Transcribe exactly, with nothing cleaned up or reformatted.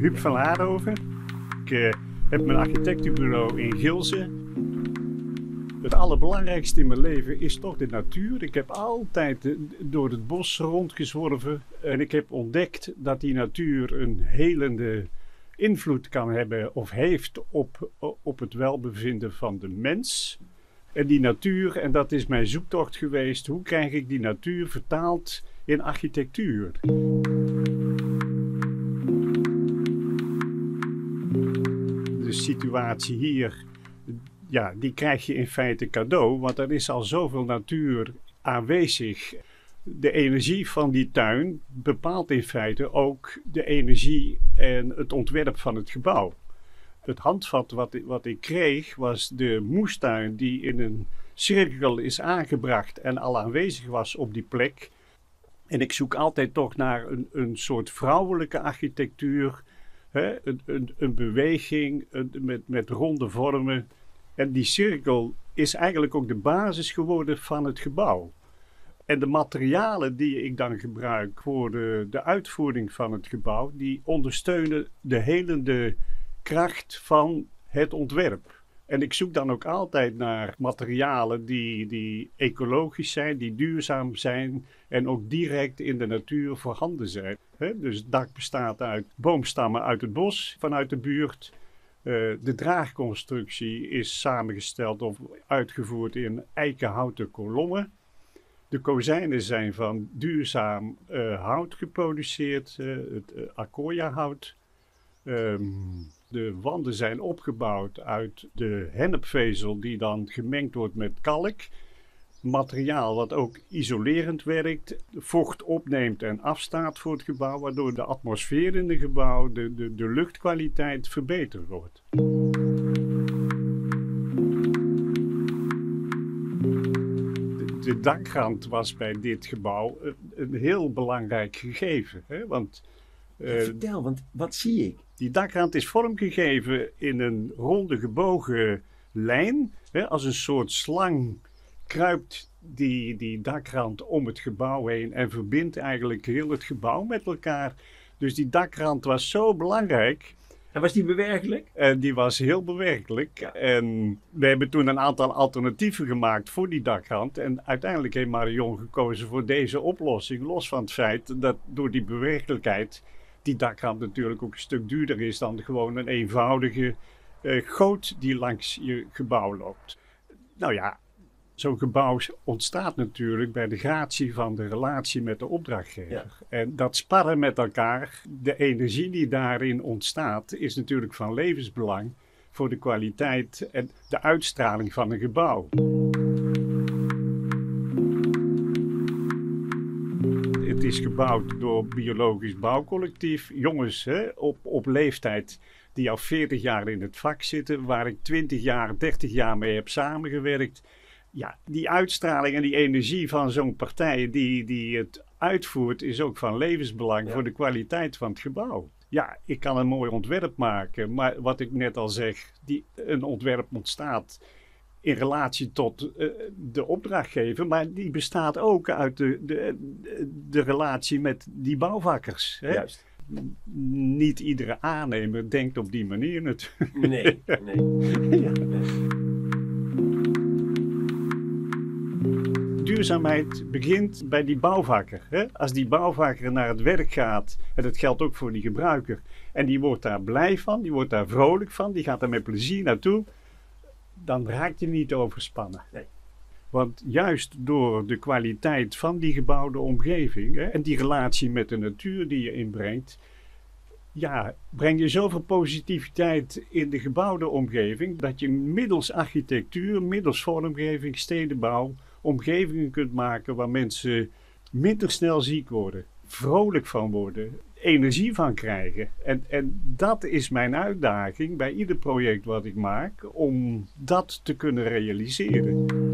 Huub van Laarhoven. Ik uh, heb mijn architectenbureau in Gilze. Het allerbelangrijkste in mijn leven is toch de natuur. Ik heb altijd uh, door het bos rondgezworven. En ik heb ontdekt dat die natuur een helende invloed kan hebben of heeft op, op het welbevinden van de mens. En die natuur, en dat is mijn zoektocht geweest, hoe krijg ik die natuur vertaald in architectuur? De situatie hier, ja, die krijg je in feite cadeau, want er is al zoveel natuur aanwezig. De energie van die tuin bepaalt in feite ook de energie en het ontwerp van het gebouw. Het handvat wat ik, wat ik kreeg was de moestuin die in een cirkel is aangebracht en al aanwezig was op die plek. En ik zoek altijd toch naar een, een soort vrouwelijke architectuur, hè? Een, een, een beweging een, met, met ronde vormen. En die cirkel is eigenlijk ook de basis geworden van het gebouw. En de materialen die ik dan gebruik voor de, de uitvoering van het gebouw, die ondersteunen de helende kracht van het ontwerp. En ik zoek dan ook altijd naar materialen die, die ecologisch zijn, die duurzaam zijn en ook direct in de natuur voorhanden zijn. He, dus het dak bestaat uit boomstammen uit het bos, vanuit de buurt. Uh, de draagconstructie is samengesteld of uitgevoerd in eikenhouten kolommen. De kozijnen zijn van duurzaam uh, hout geproduceerd, uh, het uh, Accoya-hout. Um, de wanden zijn opgebouwd uit de hennepvezel die dan gemengd wordt met kalk. Materiaal wat ook isolerend werkt, vocht opneemt en afstaat voor het gebouw, waardoor de atmosfeer in het gebouw, de, de, de luchtkwaliteit verbeterd wordt. De, de dakrand was bij dit gebouw een, een heel belangrijk gegeven, hè? Want Uh, Vertel, want wat zie ik? Die dakrand is vormgegeven in een ronde gebogen lijn. Hè, als een soort slang kruipt die, die dakrand om het gebouw heen en verbindt eigenlijk heel het gebouw met elkaar. Dus die dakrand was zo belangrijk. En was die bewerkelijk? En die was heel bewerkelijk. Ja. En we hebben toen een aantal alternatieven gemaakt voor die dakrand. En uiteindelijk heeft Marion gekozen voor deze oplossing. Los van het feit dat door die bewerkelijkheid die dakrand natuurlijk ook een stuk duurder is dan gewoon een eenvoudige uh, goot die langs je gebouw loopt. Nou ja, zo'n gebouw ontstaat natuurlijk bij de gratie van de relatie met de opdrachtgever. Ja. En dat sparren met elkaar, de energie die daarin ontstaat, is natuurlijk van levensbelang voor de kwaliteit en de uitstraling van een gebouw. Het is gebouwd door Biologisch Bouwcollectief. Jongens hè, op, op leeftijd die al veertig jaar in het vak zitten, waar ik twintig jaar, dertig jaar mee heb samengewerkt. Ja, die uitstraling en die energie van zo'n partij die, die het uitvoert, is ook van levensbelang ja. voor de kwaliteit van het gebouw. Ja, ik kan een mooi ontwerp maken, maar wat ik net al zeg, die, een ontwerp ontstaat in relatie tot uh, de opdrachtgever, maar die bestaat ook uit de, de, de relatie met die bouwvakkers. Hè? Juist. Niet iedere aannemer denkt op die manier natuurlijk. Nee, nee. Ja. Duurzaamheid begint bij die bouwvakker. Hè? Als die bouwvakker naar het werk gaat, en dat geldt ook voor die gebruiker, en die wordt daar blij van, die wordt daar vrolijk van, die gaat er met plezier naartoe, dan raakt je niet overspannen. Nee. Want juist door de kwaliteit van die gebouwde omgeving hè, en die relatie met de natuur die je inbrengt, ja, breng je zoveel positiviteit in de gebouwde omgeving dat je middels architectuur, middels vormgeving, stedenbouw, omgevingen kunt maken waar mensen minder snel ziek worden, vrolijk van worden, energie van krijgen. En, en dat is mijn uitdaging bij ieder project wat ik maak, om dat te kunnen realiseren.